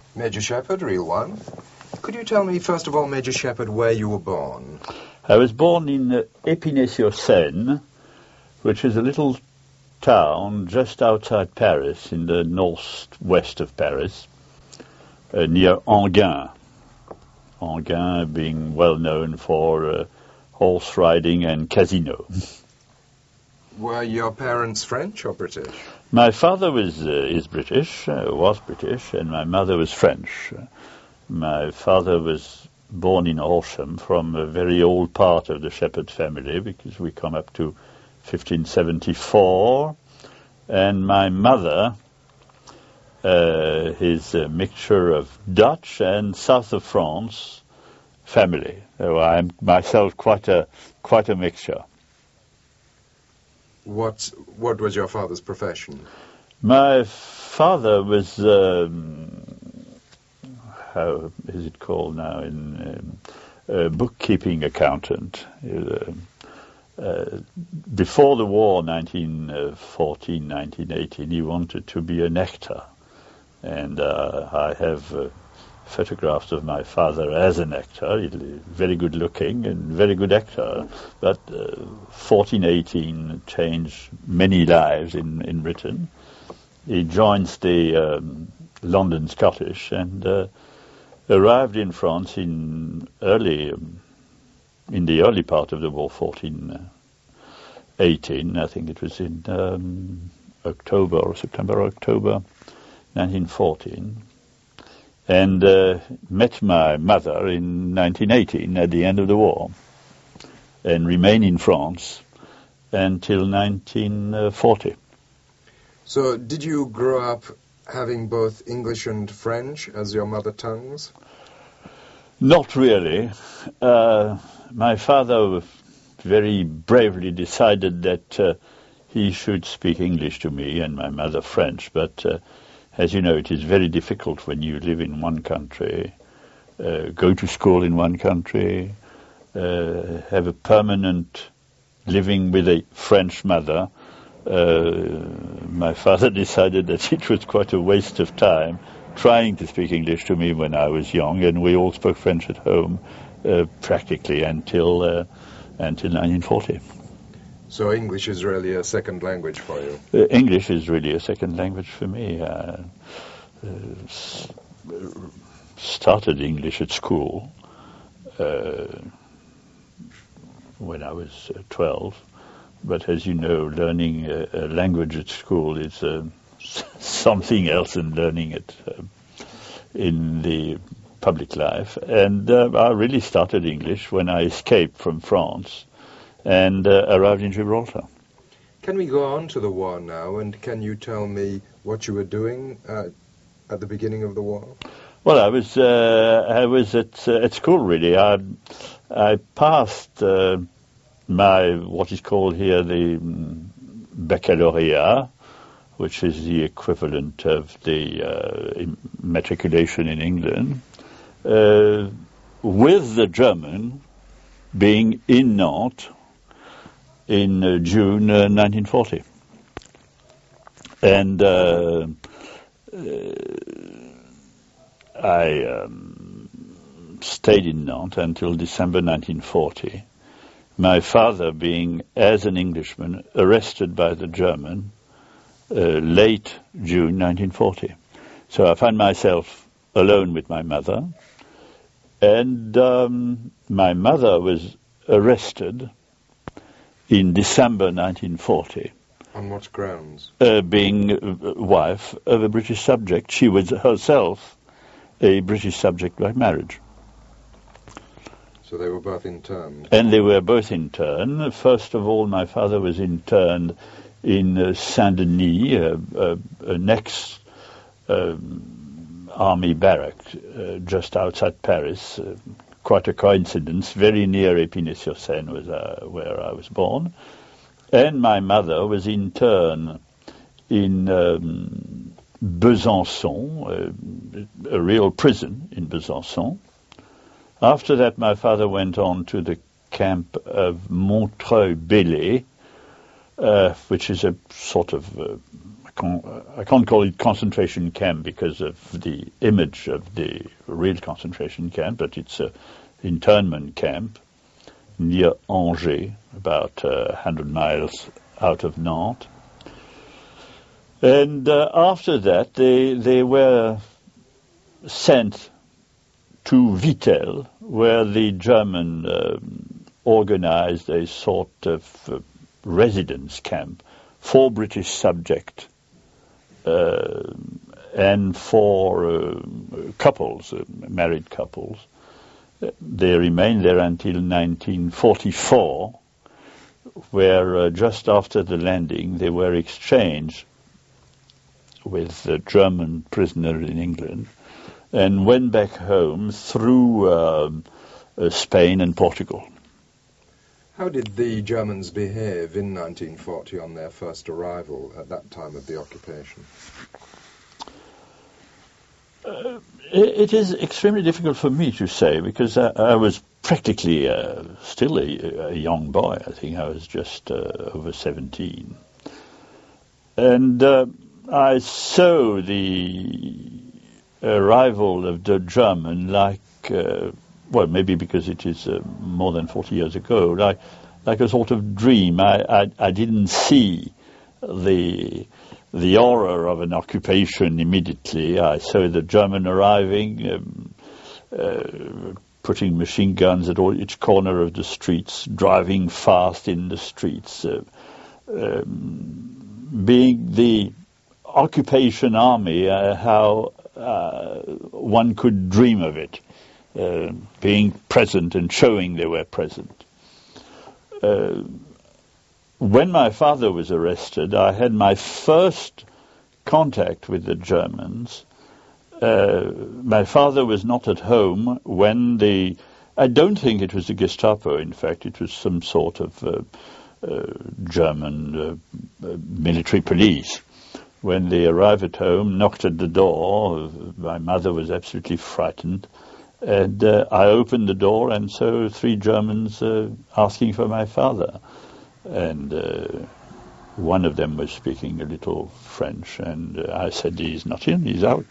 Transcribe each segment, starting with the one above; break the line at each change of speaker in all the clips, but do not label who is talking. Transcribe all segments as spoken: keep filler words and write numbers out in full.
Major Shepherd, real one. Could you tell me, first of all, Major Shepherd, where you were born?
I was born in uh, Épinay-sur-Seine, which is a little town just outside Paris, in the northwest of Paris, uh, near Enghien. Enghien being well known for uh, horse riding and casino.
Were your parents French or British?
My father was uh, is British, uh, was British, and my mother was French. My father was born in Horsham from a very old part of the Shepherd family, because we come up to fifteen seventy-four, and my mother uh, is a mixture of Dutch and south of France family. So I'm myself quite a quite a mixture.
What what was your father's profession?
My father was, um, how is it called now, in um, a bookkeeping accountant. Uh, uh, before the war, nineteen fourteen, nineteen eighteen, he wanted to be an actor. And uh, I have uh, photographs of my father as an actor. He's very good looking and very good actor. But uh, fourteen eighteen changed many lives in, in Britain. He joins the um, London Scottish and uh, arrived in France in early, um, in the early part of the war, fourteen eighteen. I think it was in um, October or September, October, nineteen fourteen. And uh, met my mother in nineteen eighteen at the end of the war, and remained in France until nineteen forty.
So did you grow up having both English and French as your mother tongues?
Not really. Uh, my father very bravely decided that uh, he should speak English to me and my mother French, but uh, as you know, it is very difficult when you live in one country, uh, go to school in one country, uh, have a permanent living with a French mother. Uh, my father decided that it was quite a waste of time trying to speak English to me when I was young, and we all spoke French at home uh, practically until uh, until nineteen forty.
So English is really a second language for you?
Uh, English is really a second language for me. Uh, uh, s- started English at school uh, when I was uh, twelve. But as you know, learning a, a language at school is uh, something else than learning it uh, in the public life. And uh, I really started English when I escaped from France and uh, arrived in Gibraltar.
Can we go on to the war now, and can you tell me what you were doing uh, at the beginning of the war?
Well, I was uh, I was at uh, at school really. I I passed uh, my what is called here the um, baccalaureate, which is the equivalent of the uh, matriculation in England, uh, with the German being in Nantes in uh, June uh, nineteen forty. And uh, uh, I um, stayed in Nantes until December nineteen forty. My father being, as an Englishman, arrested by the German uh, late June nineteen forty. So I found myself alone with my mother, and um, my mother was arrested in December nineteen forty.
On what grounds?
Uh, being uh, wife of a British subject. She was herself a British subject by marriage.
So they were both interned?
And they were both interned. First of all, my father was interned in uh, Saint-Denis, uh, uh, an ex um, army barrack uh, just outside Paris. Uh, quite a coincidence, very near Épinay-sur-Seine was uh, where I was born. And my mother was interned in um, Besançon, uh, a real prison in Besançon. After that, my father went on to the camp of Montreuil-Bellay, uh, which is a sort of uh, con- I can't call it concentration camp because of the image of the real concentration camp, but it's an internment camp near Angers, about uh, one hundred miles out of Nantes. And uh, after that, they they were sent to Vittel, where the German um, organized a sort of uh, residence camp for British subjects uh, and for uh, couples, uh, married couples. They remained there until nineteen forty-four, where uh, just after the landing they were exchanged with a German prisoner in England and went back home through uh, uh, Spain and Portugal.
How did the Germans behave in nineteen forty on their first arrival at that time of the occupation?
Uh, it is extremely difficult for me to say because I, I was practically uh, still a, a young boy. I think I was just uh, over seventeen. And uh, I saw the arrival of the German like, uh, well, maybe because it is uh, more than forty years ago, like, like a sort of dream. I, I, I didn't see the... the horror of an occupation immediately. I saw the German arriving, um, uh, putting machine guns at all, each corner of the streets, driving fast in the streets, uh, um, being the occupation army, uh, how uh, one could dream of it, uh, being present and showing they were present. Uh, When my father was arrested, I had my first contact with the Germans. Uh, my father was not at home when the... I don't think it was the Gestapo, in fact. It was some sort of uh, uh, German uh, uh, military police. When they arrived at home, knocked at the door, my mother was absolutely frightened. And uh, I opened the door and saw three Germans uh, asking for my father. And uh, one of them was speaking a little French, and uh, I said, he's not in, he's out.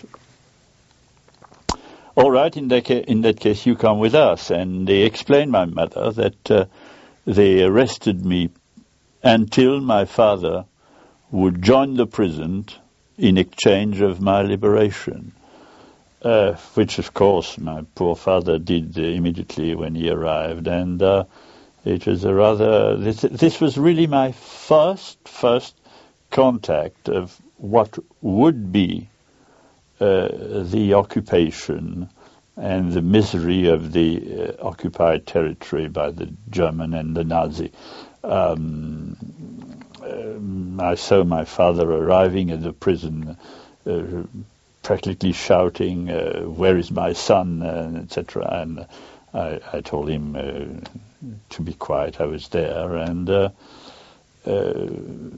All right, in that, ca- in that case, you come with us. And they explained my mother that uh, they arrested me until my father would join the prison in exchange of my liberation, uh, which, of course, my poor father did uh, immediately when he arrived. And... Uh, It was a rather, this, this was really my first, first contact of what would be uh, the occupation and the misery of the uh, occupied territory by the German and the Nazi. Um, um, I saw my father arriving at the prison, uh, practically shouting, uh, "Where is my son?" uh, et cetera. And I, I told him uh, to be quiet. I was there, and uh, uh,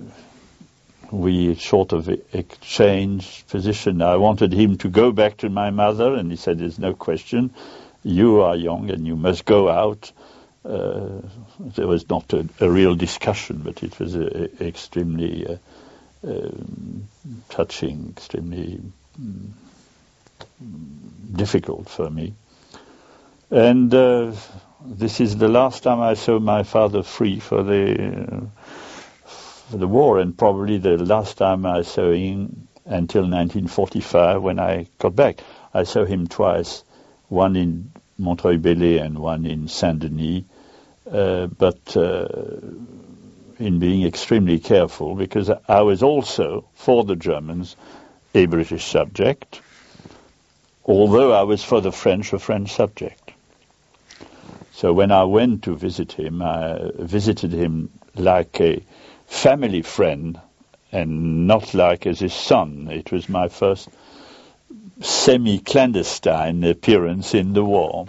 we sort of exchanged position. I wanted him to go back to my mother, and he said, "There's no question. You are young, and you must go out." Uh, there was not a, a real discussion, but it was a, a extremely uh, um, touching, extremely um, difficult for me. And uh, this is the last time I saw my father free for the uh, for the war, and probably the last time I saw him until nineteen forty-five when I got back. I saw him twice, one in Montreuil-Bellay and one in Saint-Denis, uh, but uh, in being extremely careful, because I was also, for the Germans, a British subject, although I was for the French a French subject. So when I went to visit him, I visited him like a family friend and not like as his son. It was my first semi-clandestine appearance in the war.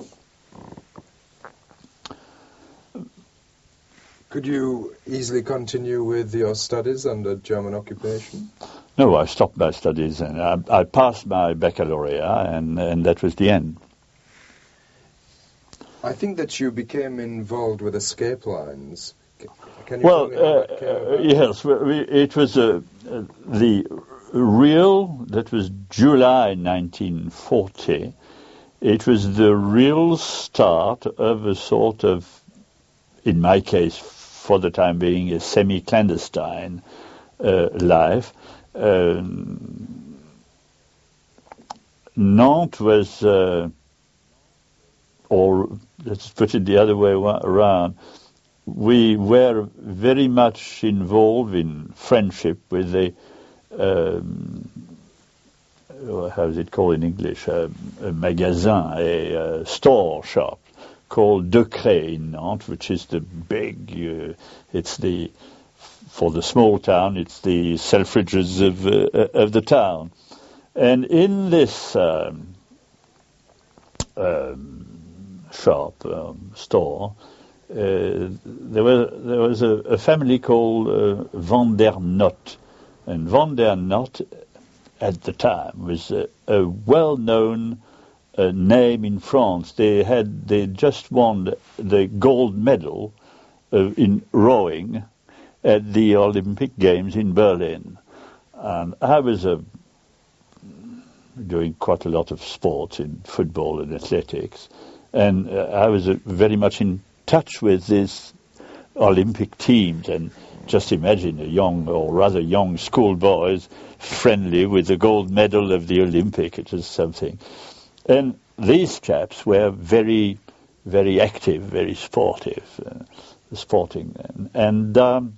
Could you easily continue with your studies under German occupation?
No, I stopped my studies and I, I passed my baccalaureate, and, and that was the end.
I think that you became involved with escape lines. Can you
well,
tell me how that came
uh,
about?
yes, we, it was uh, uh, the real, that was July nineteen forty, it was the real start of a sort of, in my case, for the time being, a semi-clandestine uh, life. Um, Nantes was, uh, or let's put it the other way around, we were very much involved in friendship with the, um, how is it called in English, uh, a magasin, a uh, store shop called Decret in Nantes, which is the big, uh, it's the, for the small town, it's the Selfridges of, uh, of the town. And in this um, um, shop, um, store, uh, there was, there was a, a family called uh, Van der Not. And Van der Not, at the time, was a, a well-known uh, name in France. They had they just won the gold medal uh, in rowing at the Olympic Games in Berlin. And I was a doing quite a lot of sports in football and athletics, and uh, I was uh, very much in touch with these Olympic teams, and just imagine a young, or rather young schoolboys friendly with the gold medal of the Olympic. It was something. And these chaps were very, very active, very sportive, uh, sporting. And, and um,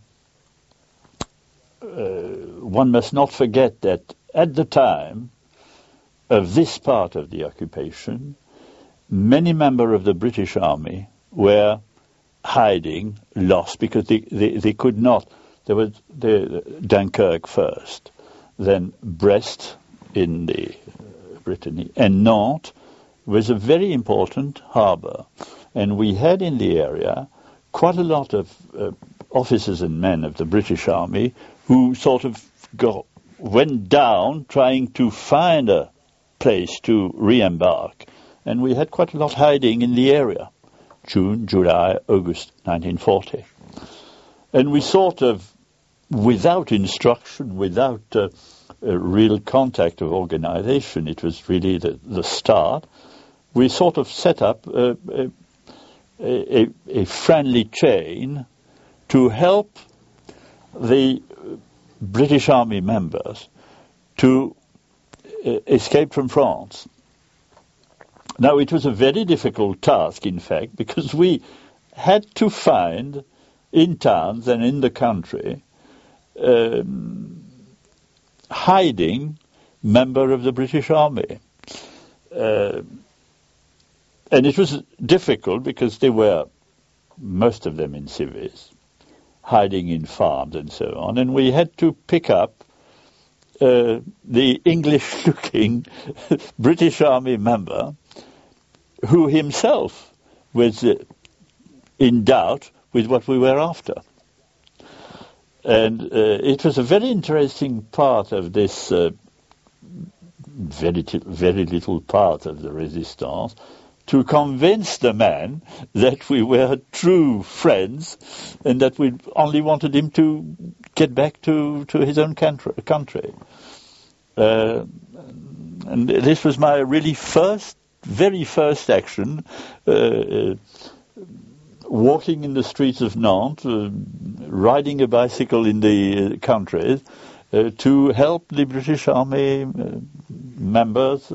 uh, one must not forget that at the time of this part of the occupation, many members of the British Army were hiding, lost, because they, they, they could not. There was the, Dunkirk first, then Brest in the uh, Brittany, and Nantes was a very important harbour. And we had in the area quite a lot of uh, officers and men of the British Army who sort of got, went down trying to find a place to re-embark. And we had quite a lot hiding in the area. June, July, August nineteen forty. And we sort of, without instruction, without uh, a real contact of organization, it was really the, the start, we sort of set up a, a, a, a friendly chain to help the British Army members to uh, escape from France. Now, it was a very difficult task, in fact, because we had to find, in towns and in the country, um, hiding member of the British Army. Uh, and it was difficult because they were, most of them in civis, hiding in farms and so on, and we had to pick up uh, the English-looking British Army member who himself was uh, in doubt with what we were after. And uh, it was a very interesting part of this uh, very, t- very little part of the resistance to convince the man that we were true friends and that we only wanted him to get back to, to his own country. country. Uh, and this was my really first very first action, uh, uh, walking in the streets of Nantes, uh, riding a bicycle in the uh, country, uh, to help the British Army uh, members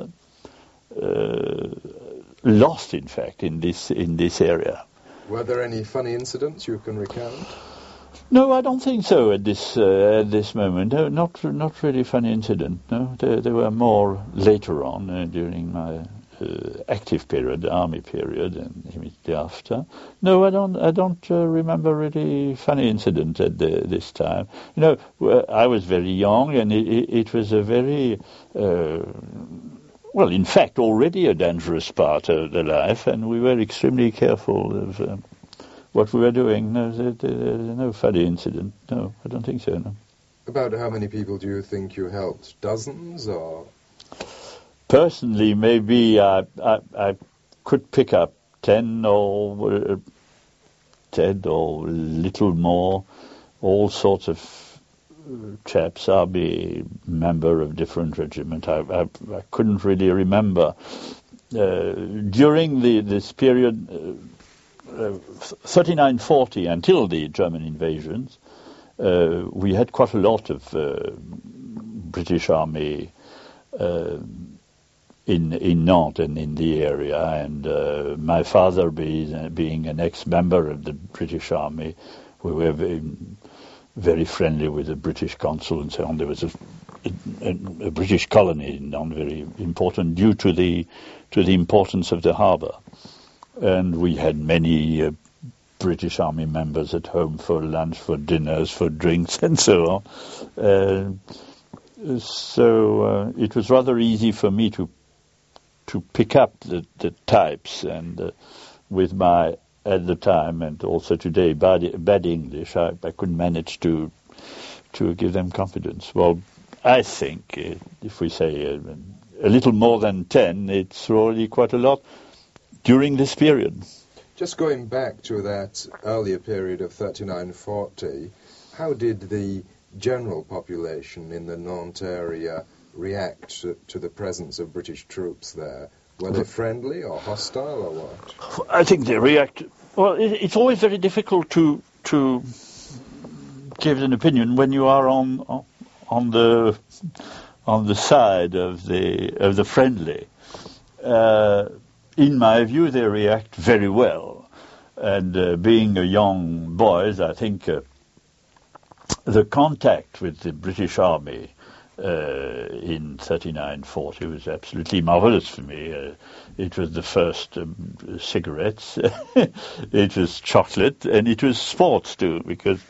uh, lost, in fact, in this in this area.
Were there any funny incidents you can recount?
No, I don't think so at this uh, at this moment. No, not not really funny incident. No, there, there were more later on uh, during my Uh, active period, the army period, and immediately after. No, I don't. I don't uh, remember really funny incident at the, this time. You know, I was very young, and it, it was a very, uh, well, in fact, already a dangerous part of the life, and we were extremely careful of um, what we were doing. No, there, there, no funny incident. No, I don't think so. No.
About how many people do you think you helped? Dozens, or?
Personally, maybe I, I, I could pick up ten or uh, ten or a little more, all sorts of chaps, army member of different regiment. I, I, I couldn't really remember. Uh, during the, this period, uh, uh, thirty-nine forty, until the German invasions, uh, we had quite a lot of uh, British Army uh, in in Nantes and in the area, and uh, my father being, being an ex-member of the British Army, we were very, very friendly with the British consul and so on. There was a, a, a British colony in Nantes, very important due to the to the importance of the harbour, and we had many uh, British Army members at home for lunch, for dinners, for drinks, and so on. Uh, so uh, it was rather easy for me to to pick up the, the types, and uh, with my, at the time and also today, bad, bad English, I, I could manage to to give them confidence. Well, I think uh, if we say uh, a little more than ten, it's already quite a lot during this period.
Just going back to that earlier period of thirty-nine forty, how did the general population in the Nantes area react to, to the presence of British troops there? Were they friendly or hostile or what?
I think they react. Well, it, it's always very difficult to to give an opinion when you are on on the on the side of the of the friendly. Uh, in my view, they react very well, and uh, being a young boy, I think uh, the contact with the British Army Uh, in thirty-nine forty was absolutely marvelous for me. Uh, it was the first um, cigarettes, it was chocolate, and it was sports too, because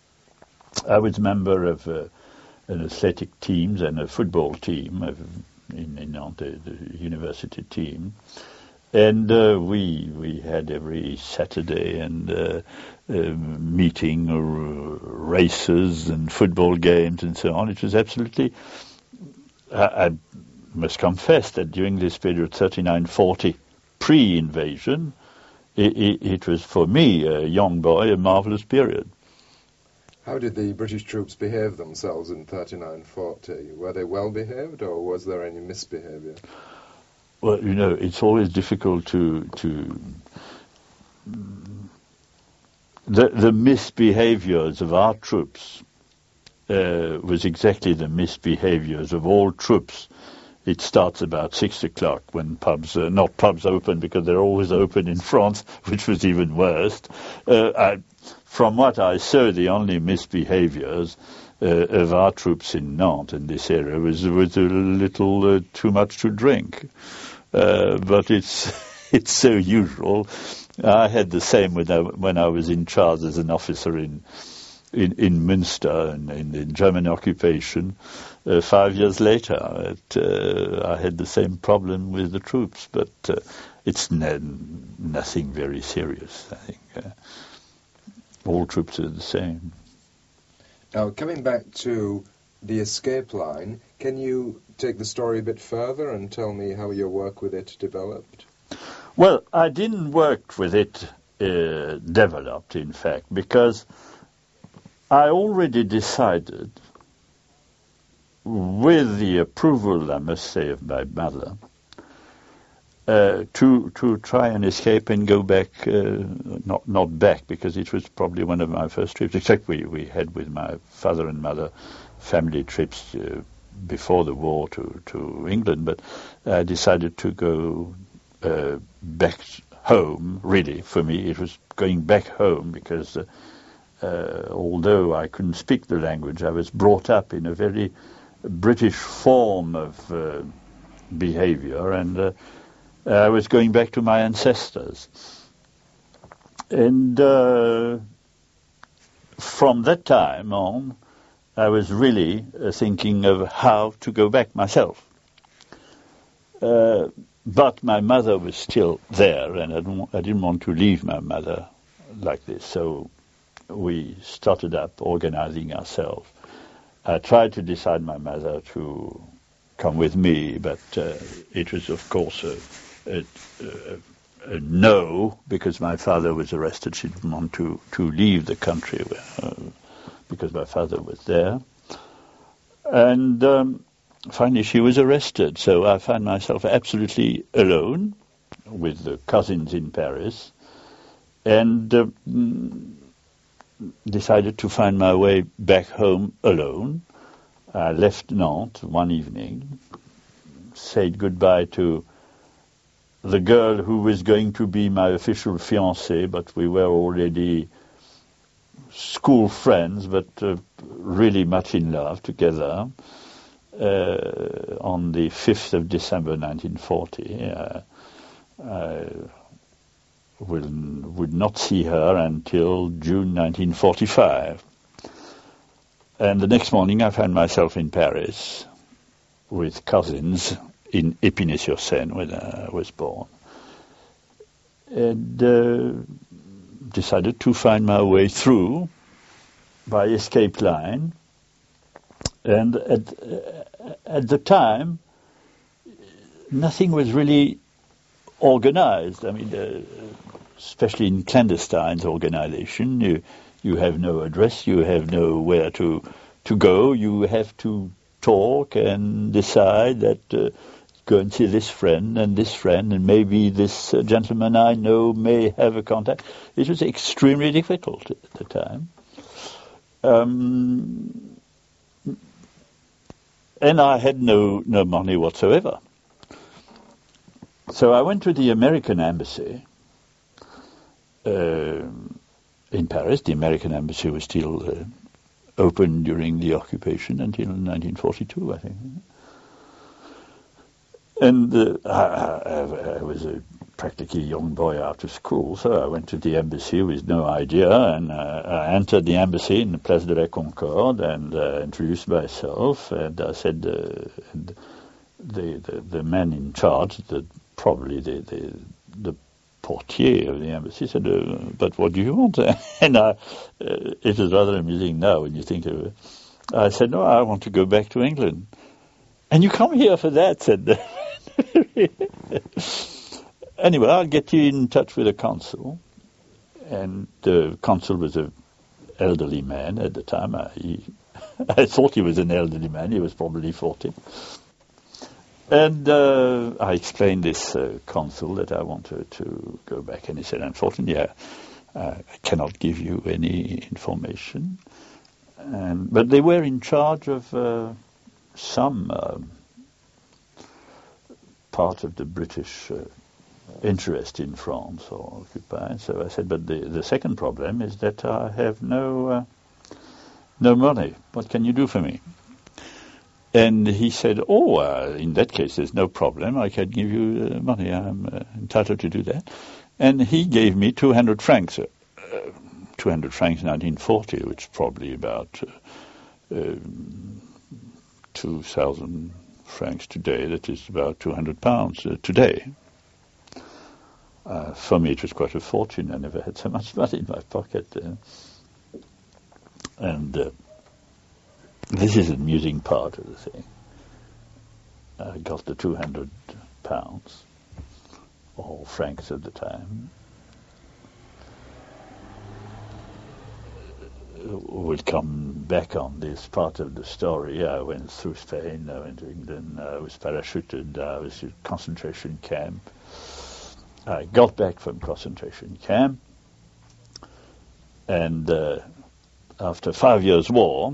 I was a member of uh, an athletic teams and a football team of, in, in Nantes, the university team. And uh, we we had every Saturday and uh, uh, meeting or races and football games and so on. It was absolutely. I, I must confess that during this period, thirty-nine forty, pre-invasion, it, it, it was for me, a young boy, a marvelous period.
How did the British troops behave themselves in thirty-nine forty? Were they well behaved, or was there any misbehaviour?
Well, you know, it's always difficult to to the the misbehaviors of our troops uh, was exactly the misbehaviors of all troops. It starts about six o'clock when pubs, uh, not pubs open because they're always open in France, which was even worse. Uh, I, from what I saw, the only misbehaviors Uh, of our troops in Nantes in this area was was a little uh, too much to drink, uh, but it's it's so usual. I had the same when I, when I was in charge as an officer in in, in Münster and in, in German occupation. Uh, five years later, it, uh, I had the same problem with the troops, but uh, it's ne- nothing very serious. I think uh, all troops are the same.
Now, coming back to the escape line, can you take the story a bit further and tell me how your work with it developed?
Well, I didn't work with it uh, developed, in fact, because I already decided, with the approval, I must say, of my mother, Uh, to to try and escape and go back, uh, not not back, because it was probably one of my first trips, except we, we had with my father and mother family trips uh, before the war to, to England, but I decided to go uh, back home, really, for me. It was going back home because uh, uh, although I couldn't speak the language, I was brought up in a very British form of uh, behavior, and uh, I was going back to my ancestors. And uh, from that time on, I was really uh, thinking of how to go back myself. Uh, but my mother was still there, and I didn't, I didn't want to leave my mother like this. So we started up organizing ourselves. I tried to decide my mother to come with me, but uh, it was, of course, a A, a, a no, because my father was arrested. She didn't want to, to leave the country uh, because my father was there. And um, finally she was arrested, so I found myself absolutely alone with the cousins in Paris, and uh, decided to find my way back home alone. I left Nantes one evening, said goodbye to the girl who was going to be my official fiancée, but we were already school friends, but uh, really much in love together. Uh, on the fifth of December nineteen forty, uh, I will, would not see her until June nineteen forty-five. And the next morning I found myself in Paris with cousins in Épinay-sur-Seine, where I was born. And uh, decided to find my way through by escape line. And at, at the time, nothing was really organized. I mean, uh, especially in clandestine organization, you, you have no address, you have nowhere to to go, you have to talk and decide that uh, go and see this friend and this friend, and maybe this uh, gentleman I know may have a contact. It was extremely difficult at the time. Um, and I had no, no money whatsoever. So I went to the American embassy uh, in Paris. The American embassy was still uh, open during the occupation until nineteen forty-two, I think. And uh, I, I, I was a practically young boy out of school, so I went to the embassy with no idea, and uh, I entered the embassy in the Place de la Concorde and uh, introduced myself, and I said, uh, and the, the the man in charge, the, probably the, the the portier of the embassy, said, uh, but what do you want? And I, uh, it is rather amusing now when you think of it. I said, no, I want to go back to England. And you come here for that, said the Anyway, I'll get you in touch with the consul. And the consul was an elderly man at the time. I, he, I thought he was an elderly man. He was probably forty. And uh, I explained this uh, consul that I wanted to go back. And he said, unfortunately, I, I cannot give you any information. And, but they were in charge of uh, some uh, part of the British uh, interest in France or occupied. So I said, but the, the second problem is that I have no uh, no money. What can you do for me? And he said, oh, uh, in that case, there's no problem. I can give you uh, money. I'm uh, entitled to do that. And he gave me two hundred francs, uh, two hundred francs in nineteen forty, which is probably about uh, uh, two thousand francs today. That is about two hundred pounds uh, today. Uh, for me, it was quite a fortune. I never had so much money in my pocket. Uh, and uh, this is the amusing part of the thing. I got the two hundred pounds, or francs at the time. We'll come back on this part of the story. I went through Spain, I went to England, I was parachuted, I was in a concentration camp. I got back from concentration camp, and uh, after five years' war,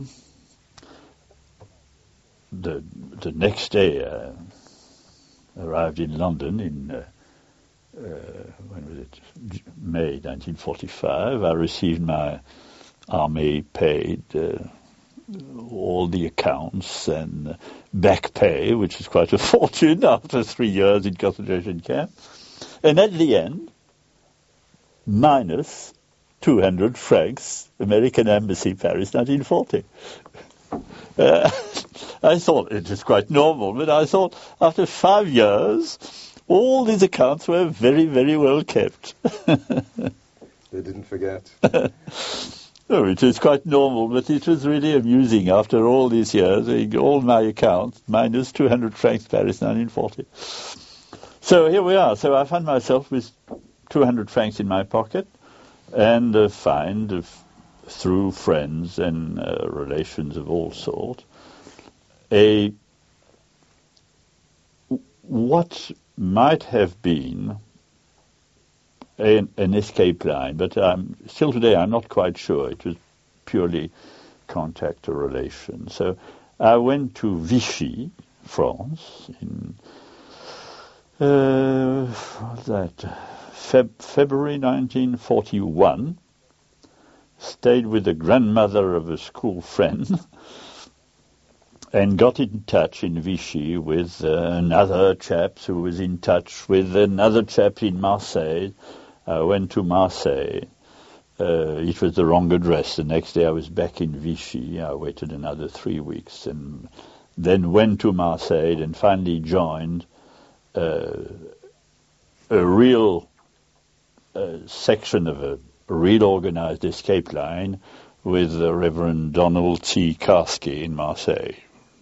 the the next day I arrived in London in uh, uh, when was it? May nineteen forty-five. I received my army paid, uh, all the accounts and back pay, which is quite a fortune after three years in concentration camp. And at the end, minus two hundred francs, American Embassy, Paris, nineteen forty. Uh, I thought it was quite normal, but I thought after five years, all these accounts were very, very well kept.
They didn't forget.
No, it was quite normal, but it was really amusing after all these years, all my accounts, minus two hundred francs, Paris, nineteen forty. So here we are. So I found myself with two hundred francs in my pocket, and uh, find uh, through friends and uh, relations of all sorts, a what might have been an, an escape line, but um, still today I'm not quite sure. It was purely contact or relation. So I went to Vichy, France, in uh, what's that? Feb- February nineteen forty-one. Stayed with the grandmother of a school friend. And got in touch in Vichy with uh, another chap who was in touch with another chap in Marseille. I went to Marseille. Uh, it was the wrong address. The next day I was back in Vichy. I waited another three weeks and then went to Marseille and finally joined uh, a real uh, section of a real organized escape line with the Reverend Donald T. Karski in Marseille.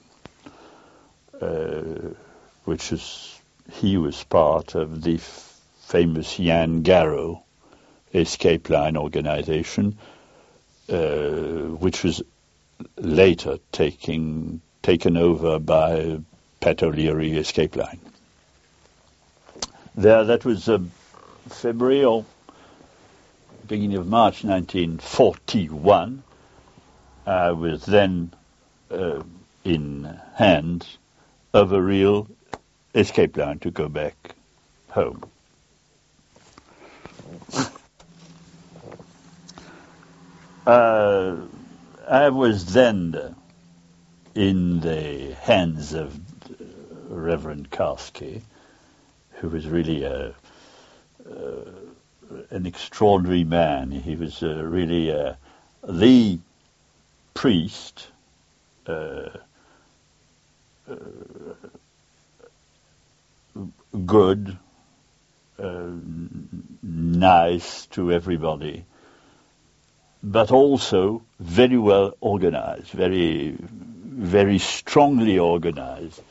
Uh, which is, he was part of the f- famous Yann Garrow escape line organization, uh, which was later taking, taken over by Pat O'Leary escape line. There, that was uh, February or beginning of March nineteen forty-one. I was then uh, in hand of a real escape line to go back home. uh, I was then in the hands of Reverend Karski, who was really a, uh, an extraordinary man. He was uh, really uh, the priest uh, Uh, good, uh, nice to everybody, but also very well organized, very, very strongly organized.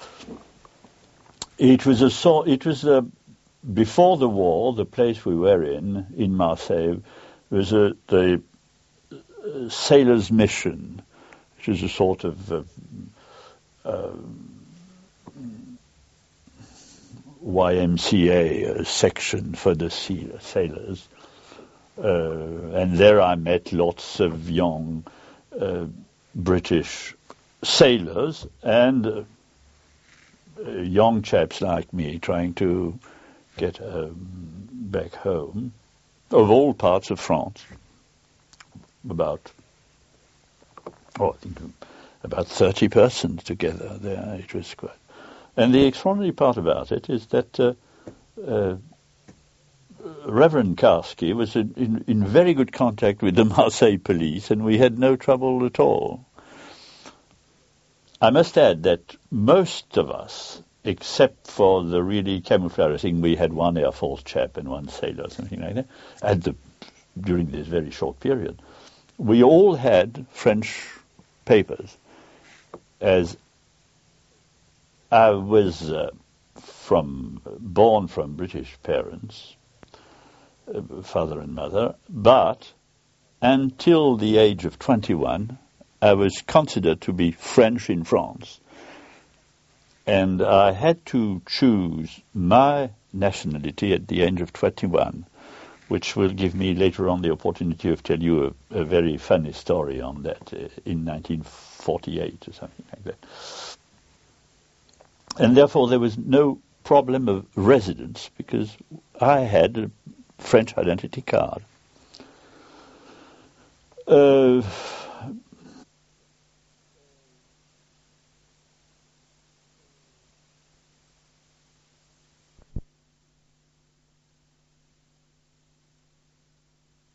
It was a so, it was a, before the war, the place we were in, in Marseille, was a, the Sailors' Mission, which is a sort of uh, Uh, Y M C A uh, section for the sailors. Uh, and there I met lots of young uh, British sailors and uh, young chaps like me trying to get um, back home, of all parts of France. About, oh, I think about thirty persons together there. It was quite... And the extraordinary part about it is that uh, uh, Reverend Karski was in, in, in very good contact with the Marseille police, and we had no trouble at all. I must add that most of us, except for the really camouflage thing, we had one Air Force chap and one sailor or something like that, at the, during this very short period, we all had French papers. As I was uh, from born from British parents, uh, father and mother, but until the age of twenty-one, I was considered to be French in France. And I had to choose my nationality at the age of twenty-one, which will give me later on the opportunity of tell you a, a very funny story on that uh, in nineteen forty-eight or something like that. And therefore there was no problem of residence because I had a French identity card. Uh,